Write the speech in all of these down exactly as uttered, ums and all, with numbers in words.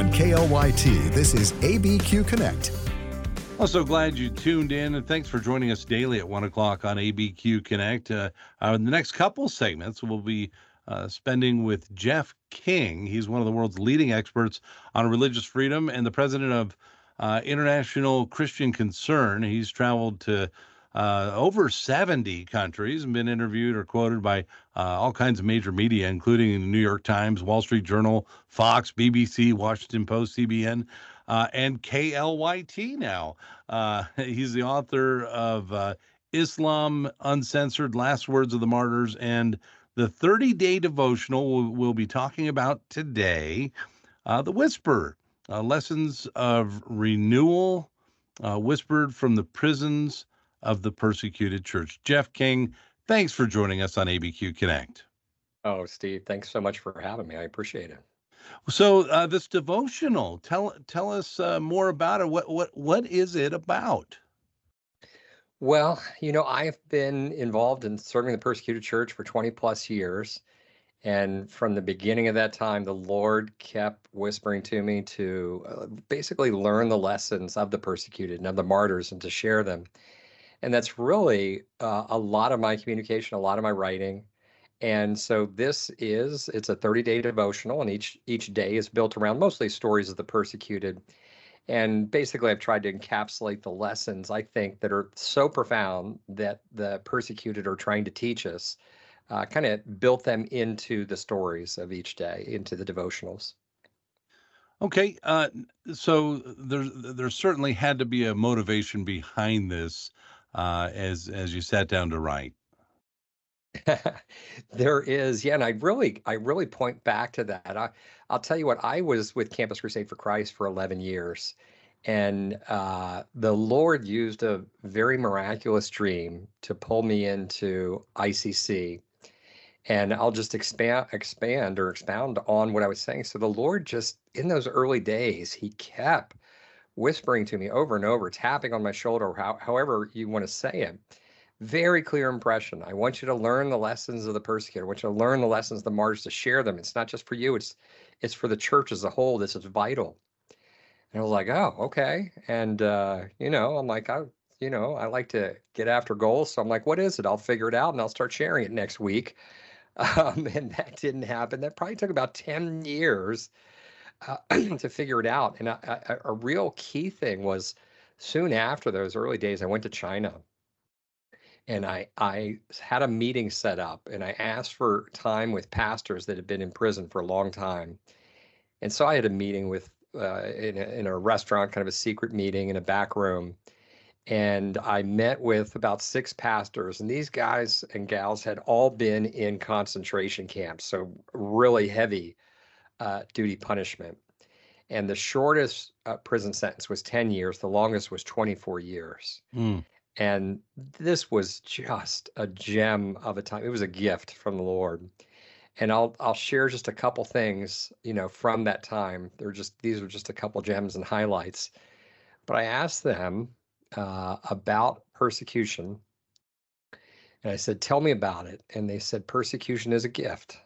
on K L Y T, this is A B Q Connect. I'm so glad you tuned in, and thanks for joining us daily at one o'clock on A B Q Connect. Uh, uh, in the next couple segments, we'll be uh, spending with Jeff King. He's one of the world's leading experts on religious freedom and the president of uh, International Christian Concern. He's traveled to uh, over seventy countries and been interviewed or quoted by uh, all kinds of major media, including the New York Times, Wall Street Journal, Fox, B B C, Washington Post, C B N. Uh, and K L Y T now. Uh, he's the author of uh, Islam Uncensored, Last Words of the Martyrs, and the thirty-day devotional we'll, we'll be talking about today, uh, The Whisper, uh, Lessons of Renewal, uh, whispered from the prisons of the persecuted church. Jeff King, thanks for joining us on A B Q Connect. Oh, Steve, thanks so much for having me. I appreciate it. So uh, this devotional, tell tell us uh, more about it. What what what is it about? Well, you know, I've been involved in serving the persecuted church for twenty plus years. And from the beginning of that time, the Lord kept whispering to me to uh, basically learn the lessons of the persecuted and of the martyrs and to share them. And that's really uh, a lot of my communication, a lot of my writing. And so this is, it's a thirty-day devotional, and each each day is built around mostly stories of the persecuted. And basically, I've tried to encapsulate the lessons, I think, that are so profound that the persecuted are trying to teach us, uh, kind of built them into the stories of each day, into the devotionals. Okay, uh, so there there certainly had to be a motivation behind this uh, as as you sat down to write. There is, yeah, and I really, I really point back to that. I, I'll tell you what, I was with Campus Crusade for Christ for eleven years, and uh, the Lord used a very miraculous dream to pull me into I C C. And I'll just expand, expand or expound on what I was saying. So the Lord just, in those early days, he kept whispering to me over and over, tapping on my shoulder, how, however you want to say it. Very clear impression. I want you to learn the lessons of the persecuted. I want you to learn the lessons of the martyrs, to share them. It's not just for you, it's it's for the church as a whole. This is vital. And I was like, oh, okay. And uh, you know, I'm like, I, you know, I like to get after goals. So I'm like, what is it? I'll figure it out and I'll start sharing it next week. Um, and that didn't happen. That probably took about ten years uh, to figure it out. And a, a, a real key thing was soon after those early days, I went to China. And I, I had a meeting set up, and I asked for time with pastors that had been in prison for a long time. And so I had a meeting with uh, in, a, in a restaurant, kind of a secret meeting in a back room. And I met with about six pastors, and these guys and gals had all been in concentration camps, so really heavy uh, duty punishment. And the shortest uh, prison sentence was ten years. The longest was twenty-four years. Mm. And this was just a gem of a time. It was a gift from the Lord. And I'll I'll share just a couple things, you know, from that time. They're just these are just a couple gems and highlights. But I asked them uh, about persecution, and I said, "Tell me about it." And they said, "Persecution is a gift."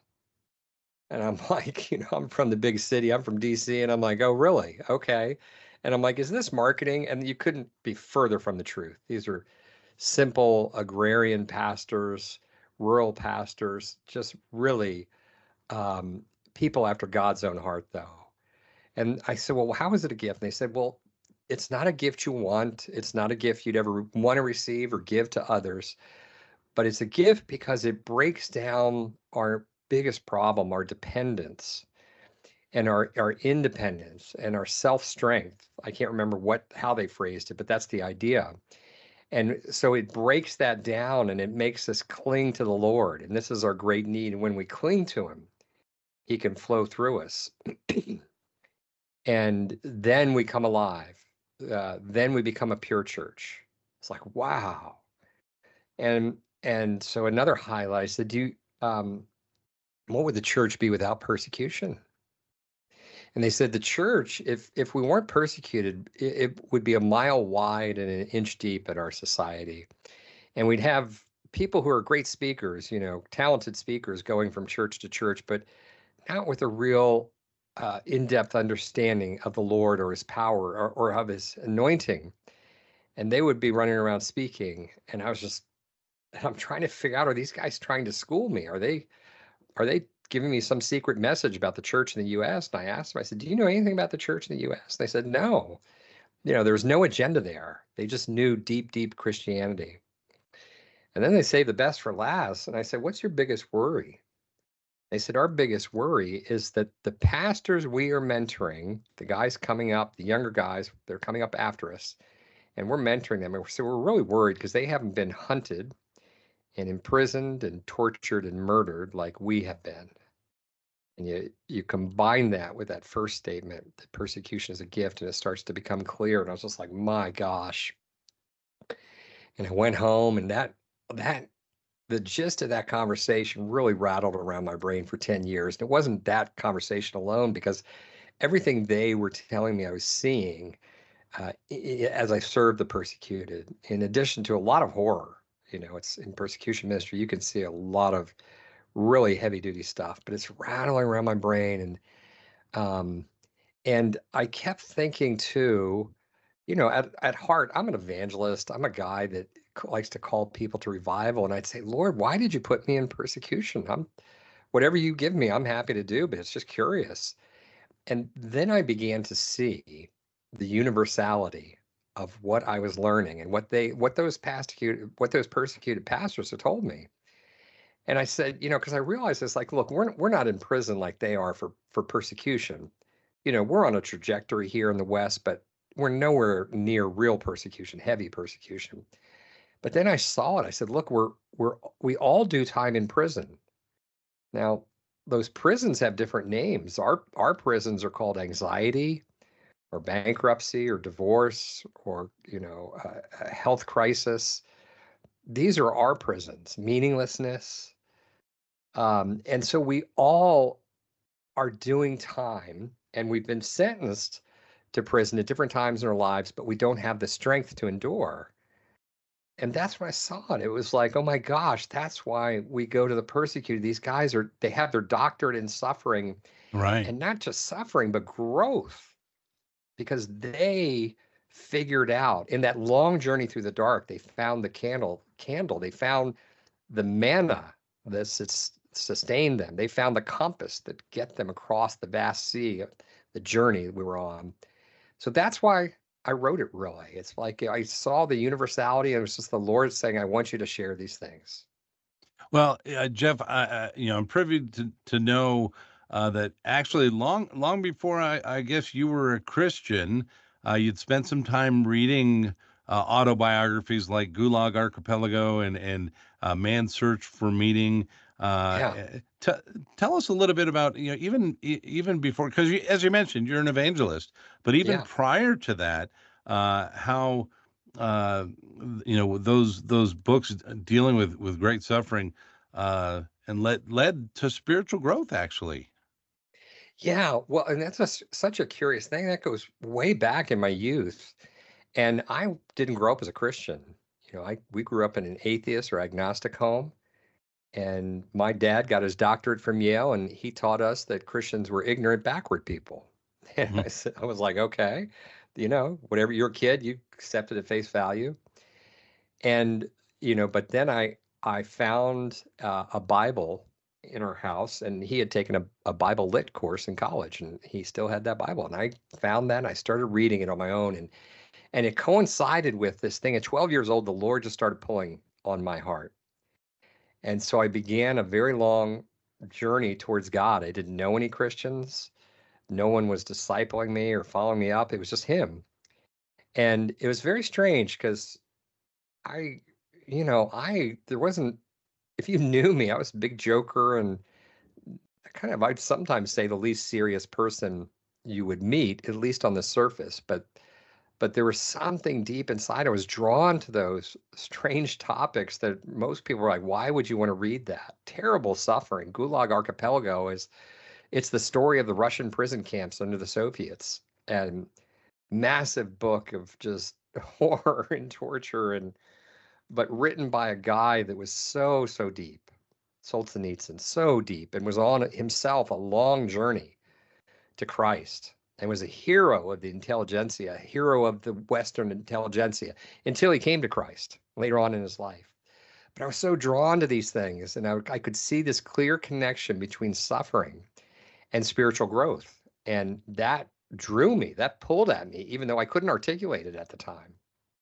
And I'm like, you know, I'm from the big city. I'm from D C, and I'm like, "Oh, really? Okay." And I'm like, is this marketing? And you couldn't be further from the truth. These are simple agrarian pastors, rural pastors, just really um, people after God's own heart, though. And I said, well, how is it a gift? And they said, well, it's not a gift you want. It's not a gift you'd ever want to receive or give to others. But it's a gift because it breaks down our biggest problem, our dependence. And our, our independence and our self-strength. I can't remember what how they phrased it, but that's the idea. And so it breaks that down and it makes us cling to the Lord. And this is our great need. And when we cling to him, he can flow through us. And then we come alive. Uh, then we become a pure church. It's like, wow. And and so another highlight, I said, do you, um, what would the church be without persecution? And they said the church, if if we weren't persecuted, it, it would be a mile wide and an inch deep in our society. And we'd have people who are great speakers, you know, talented speakers going from church to church, but not with a real uh, in-depth understanding of the Lord or his power or, or of his anointing. And they would be running around speaking. And I was just, I'm trying to figure out, are these guys trying to school me? Are they, are they giving me some secret message about the church in the U S? And I asked them, I said, do you know anything about the church in the U S? And they said, no. You know, there was no agenda there. They just knew deep, deep Christianity. And then they saved the best for last. And I said, what's your biggest worry? They said, our biggest worry is that the pastors we are mentoring, the guys coming up, the younger guys, they're coming up after us, and we're mentoring them. And so we're really worried because they haven't been hunted and imprisoned and tortured and murdered like we have been. And you you combine that with that first statement, that persecution is a gift, and it starts to become clear. And I was just like, my gosh. And I went home, and that that the gist of that conversation really rattled around my brain for ten years. And it wasn't that conversation alone, because everything they were telling me I was seeing uh, as I served the persecuted, in addition to a lot of horror. You know, it's in persecution ministry, you can see a lot of really heavy duty stuff, but it's rattling around my brain. And um, and I kept thinking too, you know, at, at heart, I'm an evangelist. I'm a guy that likes to call people to revival. And I'd say, Lord, why did you put me in persecution? I'm whatever you give me, I'm happy to do, but it's just curious. And then I began to see the universality of what I was learning and what they, what those persecuted, what those persecuted pastors had told me. And I said, you know, because I realized it's like, look, we're we're not in prison like they are for for persecution. You know, we're on a trajectory here in the West, but we're nowhere near real persecution, heavy persecution. But then I saw it. I said, look, we're we're we all do time in prison. Now, those prisons have different names. Our our prisons are called anxiety, or bankruptcy, or divorce, or you know, a, a health crisis. These are our prisons, meaninglessness. Um, and so we all are doing time, and we've been sentenced to prison at different times in our lives, but we don't have the strength to endure. And that's when I saw it. It was like, oh my gosh, that's why we go to the persecuted. These guys are, they have their doctorate in suffering, Right. and not just suffering, but growth, because they figured out in that long journey through the dark, they found the candle, candle, they found the manna that sustained them. They found the compass that get them across the vast sea, the journey we were on. So that's why I wrote it, really. It's like I saw the universality, and it was just the Lord saying, I want you to share these things. Well, uh, Jeff, I, I, you know, I'm privy to to know uh, that actually long long before I, I guess you were a Christian, uh, you'd spent some time reading uh, autobiographies like Gulag Archipelago and and uh, Man's Search for Meaning. Uh, Yeah. t- tell us a little bit about, you know, even e- even before, because you, as you mentioned, you're an evangelist, but even Yeah. prior to that, uh, how uh, you know those those books dealing with with great suffering uh, and led led to spiritual growth, actually. Yeah. Well, and that's a s such a curious thing. That goes way back in my youth. And I didn't grow up as a Christian. You know, I we grew up in an atheist or agnostic home. And my dad got his doctorate from Yale, and he taught us that Christians were ignorant, backward people. And Mhm. I said, I was like, okay, you know, whatever, you're a kid, you accept it at face value. And, you know, but then I I found uh, a Bible in our house, and he had taken a, a Bible lit course in college, and he still had that Bible. And I found that, and I started reading it on my own. And and it coincided with this thing. At twelve years old, the Lord just started pulling on my heart. And so I began a very long journey towards God. I didn't know any Christians. No one was discipling me or following me up. It was just him. And it was very strange because I, you know, I, there wasn't, if you knew me, I was a big joker, and kind of, I'd sometimes say the least serious person you would meet, at least on the surface. But but there was something deep inside. I was drawn to those strange topics that most people were like, why would you want to read that? Terrible suffering. Gulag Archipelago is, it's the story of the Russian prison camps under the Soviets, and massive book of just horror and torture, and but written by a guy that was so, so deep, Solzhenitsyn, so deep, and was on himself a long journey to Christ and was a hero of the intelligentsia, a hero of the Western intelligentsia until he came to Christ later on in his life. But I was so drawn to these things, and I, I could see this clear connection between suffering and spiritual growth. And that drew me, that pulled at me, even though I couldn't articulate it at the time.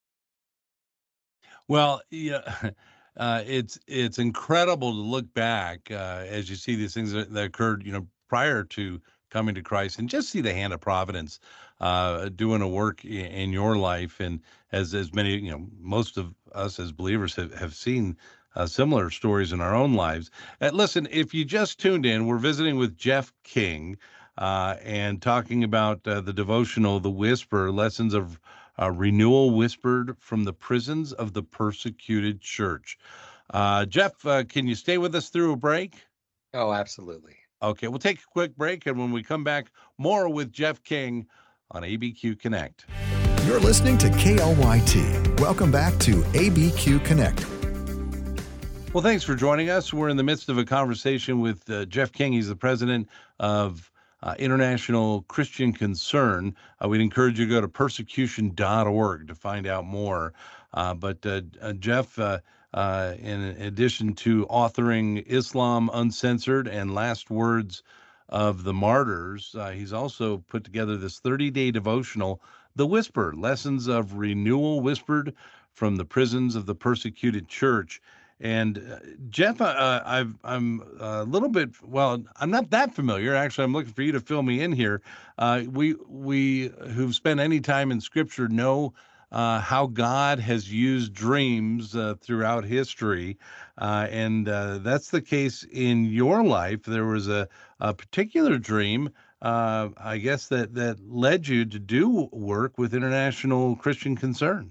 Well, yeah, uh, it's it's incredible to look back uh, as you see these things that, that occurred, you know, prior to coming to Christ, and just see the hand of providence uh, doing a work in, in your life. And as as many, you know, most of us as believers have, have seen uh, similar stories in our own lives. Uh, listen, if you just tuned in, we're visiting with Jeff King uh, and talking about uh, the devotional, The Whisper, Lessons of uh, Renewal Whispered from the Prisons of the Persecuted Church. Uh, Jeff, uh, can you stay with us through a break? Oh, absolutely. Okay, we'll take a quick break, and when we come back, more with Jeff King on A B Q Connect. You're listening to K L Y T. Welcome back to A B Q Connect. Well, thanks for joining us. We're in the midst of a conversation with uh, Jeff King. He's the president of uh, International Christian Concern. Uh, we'd encourage you to go to persecution dot org to find out more. Uh, but uh, uh, Jeff, uh, uh, in addition to authoring Islam Uncensored and Last Words of the Martyrs, uh, he's also put together this thirty-day devotional, The Whisper, Lessons of Renewal Whispered from the Prisons of the Persecuted Church. And uh, Jeff, uh, I've, I'm a little bit, well, I'm not that familiar. Actually, I'm looking for you to fill me in here. Uh, we, we who've spent any time in Scripture know uh, how God has used dreams uh, throughout history. Uh, and uh, that's the case in your life. There was a, a particular dream, uh, I guess, that, that led you to do work with International Christian Concern.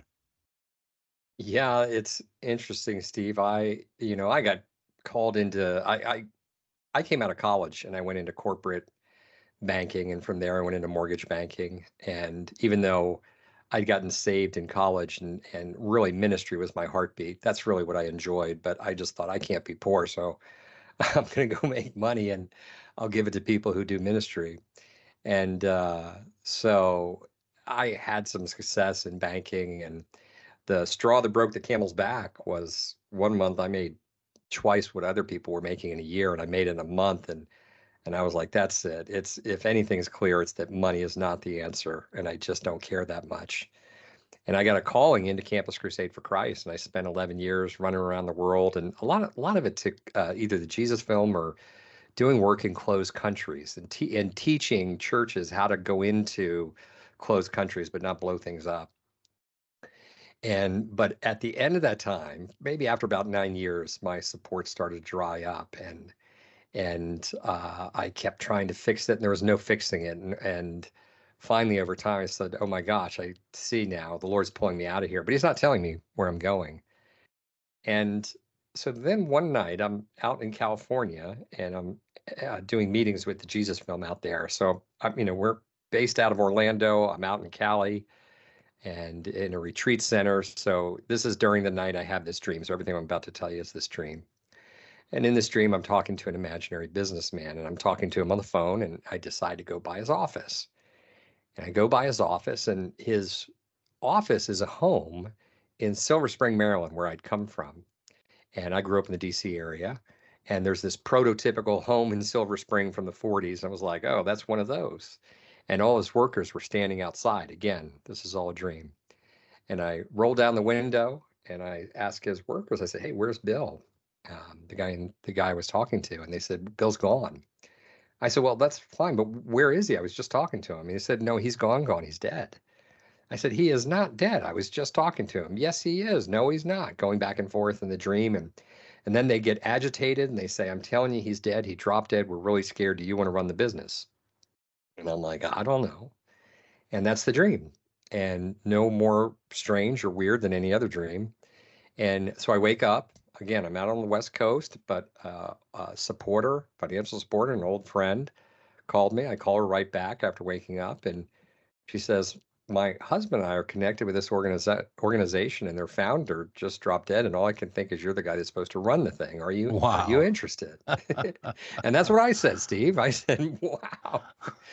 Yeah, it's interesting, Steve. I, you know, I got called into, I, I, I came out of college and I went into corporate banking, and from there I went into mortgage banking. And even though I'd gotten saved in college and and really ministry was my heartbeat, that's really what I enjoyed. But I just thought I can't be poor, so I'm going to go make money and I'll give it to people who do ministry. And uh, so I had some success in banking, and the straw that broke the camel's back was one month I made twice what other people were making in a year, and I made it in a month. And and I was like, that's it. It's, if anything's clear, it's that money is not the answer, and I just don't care that much. And I got a calling into Campus Crusade for Christ, and I spent eleven years running around the world, and a lot of a lot of it took uh, either the Jesus Film or doing work in closed countries and te- and teaching churches how to go into closed countries but not blow things up. And but at the end of that time, maybe after about nine years, my support started to dry up, and and uh, I kept trying to fix it, and there was no fixing it. And, and finally, over time, I said, "Oh my gosh, I see now. The Lord's pulling me out of here, but He's not telling me where I'm going." And so then one night, I'm out in California, and I'm uh, doing meetings with the Jesus Film out there. So I'm, you know, we're based out of Orlando. I'm out in Cali and in a retreat center. So this is during the night I have this dream. So everything I'm about to tell you is this dream. And in this dream, I'm talking to an imaginary businessman, and I'm talking to him on the phone, and I decide to go by his office. And I go by his office, and his office is a home in Silver Spring, Maryland, where I'd come from. And I grew up in the D C area, and there's this prototypical home in Silver Spring from the forties. And I was like, oh, that's one of those. And all his workers were standing outside. Again, this is all a dream. And I roll down the window, and I ask his workers, I said, hey, where's Bill? Um, the guy the guy I was talking to. And they said, Bill's gone. I said, well, that's fine, but where is he? I was just talking to him. And he said, no, he's gone, gone. He's dead. I said, he is not dead. I was just talking to him. Yes, he is. No, he's not. Going back and forth in the dream. And and then they get agitated, and they say, I'm telling you, he's dead. He dropped dead. We're really scared. Do you want to run the business? And I'm like, I don't know. And that's the dream. And no more strange or weird than any other dream. And so I wake up. Again, I'm out on the West Coast, but uh, a supporter, financial supporter, an old friend called me. I call her right back after waking up. And she says, my husband and I are connected with this organiza- organization, and their founder just dropped dead. And all I can think is you're the guy that's supposed to run the thing. Are you, Wow. are you interested? And that's what I said, Steve. I said, wow.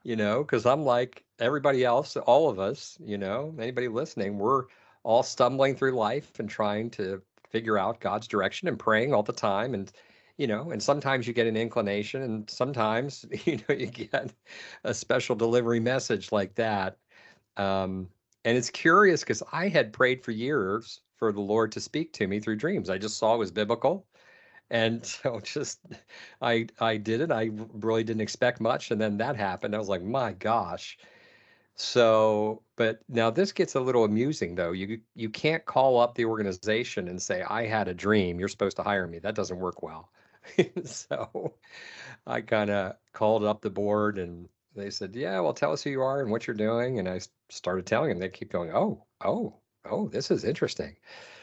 you know, because I'm like everybody else, all of us, you know, anybody listening, we're all stumbling through life and trying to figure out God's direction and praying all the time. And, you know, and sometimes you get an inclination, and sometimes, you know, you get a special delivery message like that. Um, and it's curious because I had prayed for years for the Lord to speak to me through dreams. I just saw it was biblical. And so just I I did it. I really didn't expect much. And then that happened. I was like, my gosh. So, but now this gets a little amusing though. You you can't call up the organization and say, I had a dream. You're supposed to hire me. That doesn't work well. So I kind of called up the board and they said, yeah, well, tell us who you are and what you're doing. And I s- started telling them. They keep going, oh, oh, oh, this is interesting.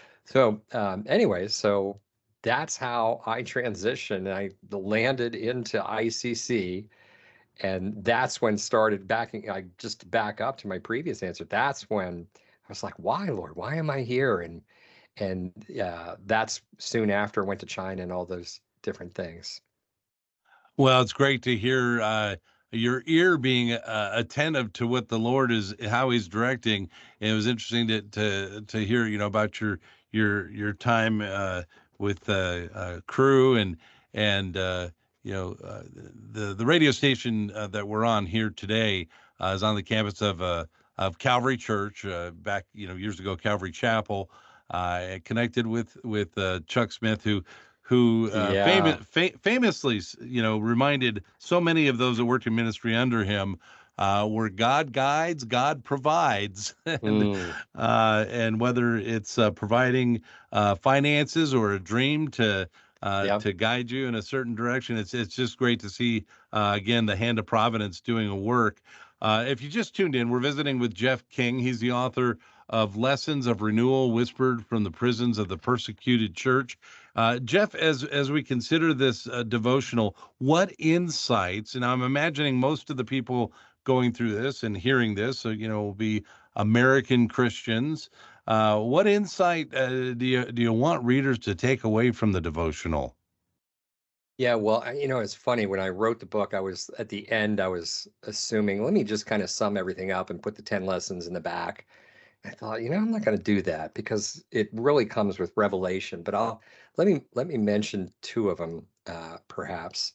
So, um, anyway, so that's how I transitioned. I landed into I C C, and that's when started backing. I just to back up to my previous answer. That's when I was like, "Why, Lord? Why am I here?" And and uh, that's soon after went to China and all those different things. Well, it's great to hear uh, your ear being uh, attentive to what the Lord is, how He's directing. And it was interesting to to to hear, you know, about your your your time uh, with uh, uh, Crew and and uh, you know uh, the the radio station uh, that we're on here today uh, is on the campus of uh, of Calvary Church uh, back, you know, years ago, Calvary Chapel. Uh, connected with with uh, Chuck Smith, who who uh, famous, Yeah. fa- famously, you know, reminded so many of those that worked in ministry under him, uh, where God guides, God provides, and Mm, uh, and whether it's uh, providing uh, finances or a dream to uh, yeah. to guide you in a certain direction, it's it's just great to see uh, again the hand of providence doing a work. Uh, if you just tuned in, we're visiting with Jeff King. He's the author of Lessons of Renewal Whispered from the Prisons of the Persecuted Church. Uh, Jeff, as as we consider this uh, devotional, what insights? And I'm imagining most of the people going through this and hearing this, uh, you know, will be American Christians. Uh, what insight uh, do you do you want readers to take away from the devotional? Yeah, well, I- you know, it's funny when I wrote the book, I was at the end, I was assuming, let me just kind of sum everything up and put the ten lessons in the back. I thought, you know, I'm not going to do that because it really comes with revelation. But I'll let me let me mention two of them, uh, perhaps.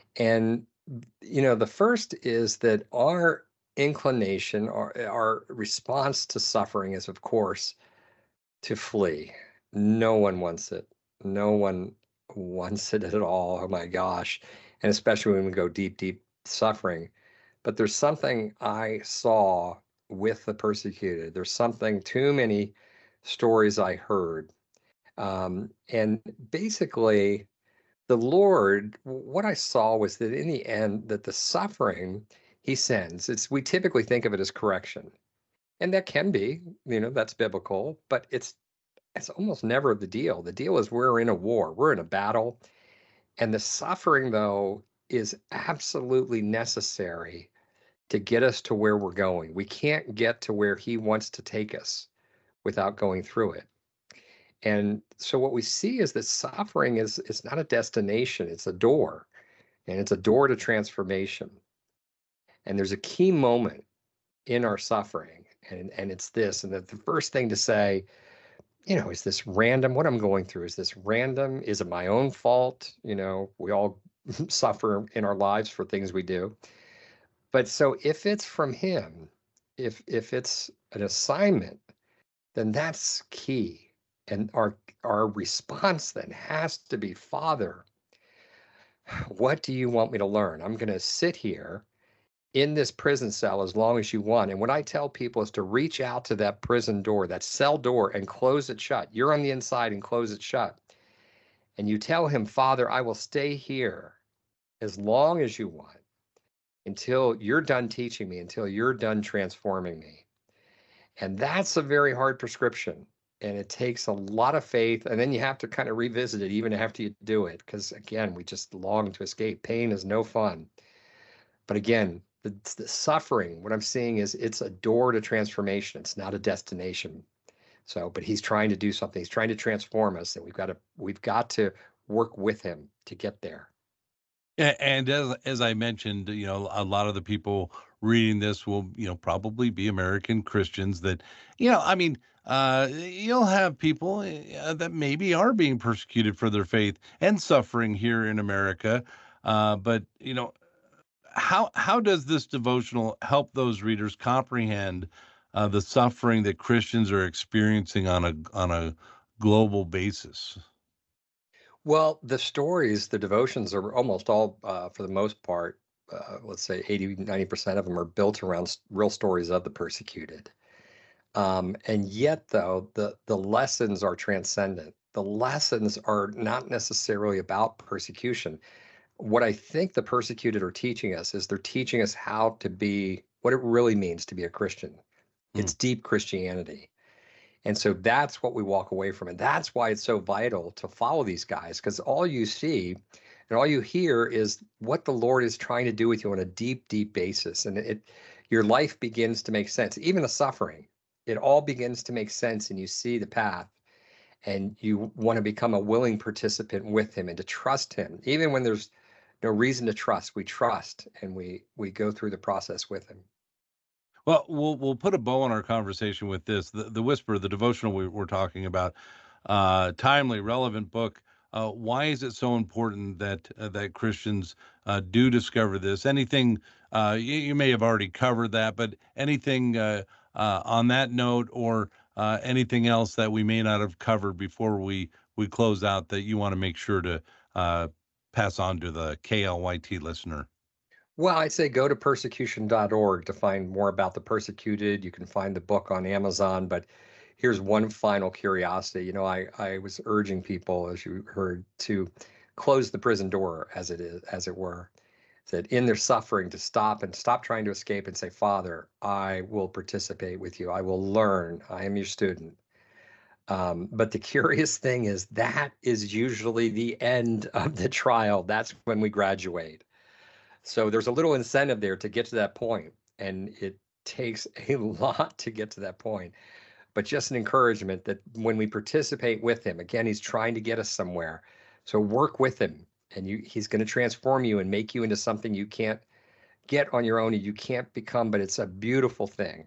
And you know, the first is that our inclination, our our response to suffering is, of course, to flee. No one wants it. No one wants it at all. Oh my gosh. And especially when we go deep, deep suffering. But there's something I saw with the persecuted. There's something, too many stories I heard. Um, and basically, the Lord, what I saw was that in the end, that the suffering he sends, it's we typically think of it as correction. And that can be, you know, that's biblical, but it's it's almost never the deal. The deal is we're in a war, we're in a battle, and the suffering, though, is absolutely necessary to get us to where we're going. We can't get to where he wants to take us without going through it. And so what we see is that suffering is it's not a destination, it's a door, and it's a door to transformation. And there's a key moment in our suffering, and and it's this, and that the first thing to say, you know, is this random? What I'm going through, is this random? Is it my own fault? You know, we all suffer in our lives for things we do. But so if it's from him, if if it's an assignment, then that's key. And our our response then has to be, Father, what do you want me to learn? I'm going to sit here in this prison cell as long as you want. And what I tell people is to reach out to that prison door, that cell door, and close it shut. You're on the inside and close it shut. And you tell him, Father, I will stay here as long as you want until you're done teaching me, until you're done transforming me. And that's a very hard prescription. And it takes a lot of faith. And then you have to kind of revisit it even after you do it. Because again, we just long to escape. Pain is no fun. But again, the, the suffering, what I'm seeing is it's a door to transformation. It's not a destination. So, but he's trying to do something. He's trying to transform us, and we've got to we've got to work with him to get there. A- And as as I mentioned, you know, a lot of the people reading this will, you know, probably be American Christians that, you know, I mean, uh, you'll have people uh, that maybe are being persecuted for their faith and suffering here in America. Uh, but, you know, how how does this devotional help those readers comprehend uh, the suffering that Christians are experiencing on a on a global basis? Well, the stories, the devotions are almost all, uh, for the most part, uh, let's say eighty, ninety percent of them are built around s- real stories of the persecuted. Um, and yet, though, the, the lessons are transcendent. The lessons are not necessarily about persecution. What I think the persecuted are teaching us is they're teaching us how to be, what it really means to be a Christian. Hmm. It's deep Christianity. And so that's what we walk away from. And that's why it's so vital to follow these guys, because all you see and all you hear is what the Lord is trying to do with you on a deep, deep basis. And it your life begins to make sense. Even the suffering, it all begins to make sense, and you see the path, and you want to become a willing participant with him and to trust him. Even when there's no reason to trust, we trust and we we go through the process with him. Well, we'll we'll put a bow on our conversation with this. The, the Whisper, the devotional we, we're talking about, uh, timely, relevant book. Uh, why is it so important that uh, that Christians uh, do discover this? Anything uh, you, you may have already covered that, but anything uh, uh, on that note, or uh, anything else that we may not have covered before we we close out that you want to make sure to uh, pass on to the K L Y T listener? Well, I'd say go to persecution dot org to find more about the persecuted. You can find the book on Amazon, but here's one final curiosity. You know, I, I was urging people, as you heard, to close the prison door, as it is, as it were, that in their suffering to stop and stop trying to escape and say, Father, I will participate with you. I will learn. I am your student. Um, but the curious thing is that is usually the end of the trial. That's when we graduate. So there's a little incentive there to get to that point, and it takes a lot to get to that point. But just an encouragement that when we participate with him, again, he's trying to get us somewhere. So work with him, and you, he's going to transform you and make you into something you can't get on your own and you can't become, but it's a beautiful thing.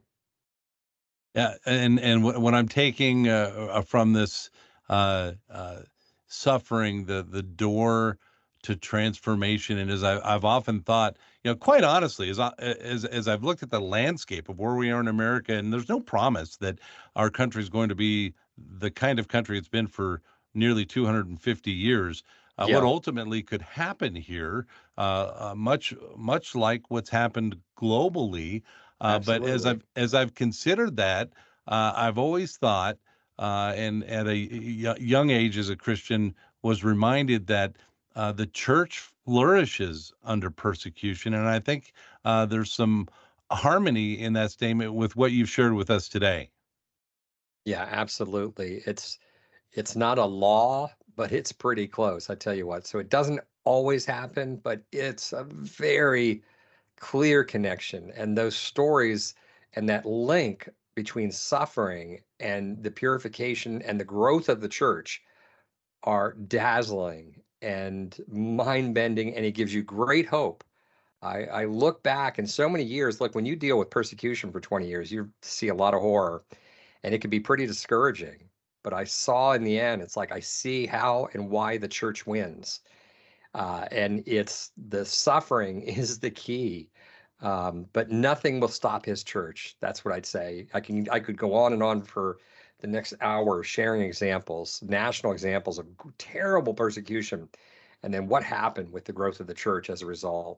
Yeah, and and wh- what I'm taking uh, uh, from this uh, uh, suffering, the the door to transformation, and as I, I've often thought, you know, quite honestly, as I, as as I've looked at the landscape of where we are in America, and there's no promise that our country is going to be the kind of country it's been for nearly two hundred fifty years. Uh, what Yeah, ultimately could happen here, uh, uh, much much like what's happened globally, uh, but as absolutely. I've as I've considered that, uh, I've always thought, uh, and at a y- young age as a Christian, was reminded that uh, the church flourishes under persecution, and I think uh, there's some harmony in that statement with what you've shared with us today. Yeah, absolutely. It's it's not a law, but it's pretty close, I tell you what. So it doesn't always happen, but it's a very clear connection. And those stories and that link between suffering and the purification and the growth of the church are dazzling and mind-bending, and it gives you great hope. I, I look back in so many years, look, when you deal with persecution for twenty years, you see a lot of horror, and it can be pretty discouraging. But I saw in the end, it's like I see how and why the church wins. Uh, and it's the suffering is the key. Um, but nothing will stop his church. That's what I'd say. I can I could go on and on for the next hour sharing examples, national examples of g- terrible persecution, and then what happened with the growth of the church as a result.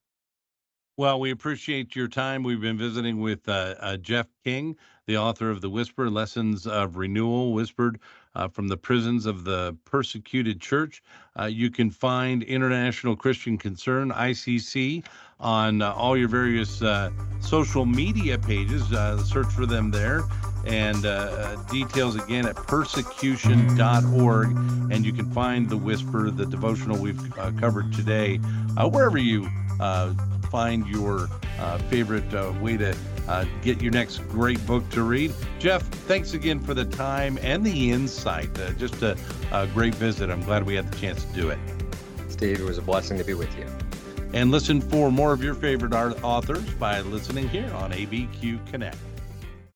Well, we appreciate your time. We've been visiting with uh, uh, Jeff King, the author of The Whisper Lessons of Renewal, whispered uh, from the prisons of the persecuted church. Uh, you can find International Christian Concern, I C C, on uh, all your various uh, social media pages. Uh, search for them there. And uh, uh, details again at persecution dot org. And you can find The Whisper, the devotional we've uh, covered today, uh, wherever you uh, find your uh, favorite uh, way to uh, get your next great book to read. Jeff, thanks again for the time and the insight. Uh, just a, a great visit. I'm glad we had the chance to do it. Steve, it was a blessing to be with you. And listen for more of your favorite art authors by listening here on A B Q Connect.